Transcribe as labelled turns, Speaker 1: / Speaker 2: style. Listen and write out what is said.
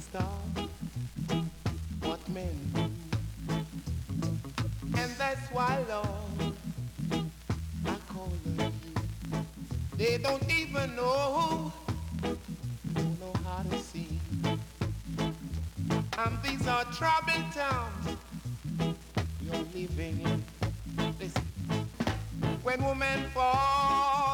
Speaker 1: stop what men do. And that's why, Lord, I call on you. They don't even don't know how to see. These are troubled times you're living in. Listen, when women fall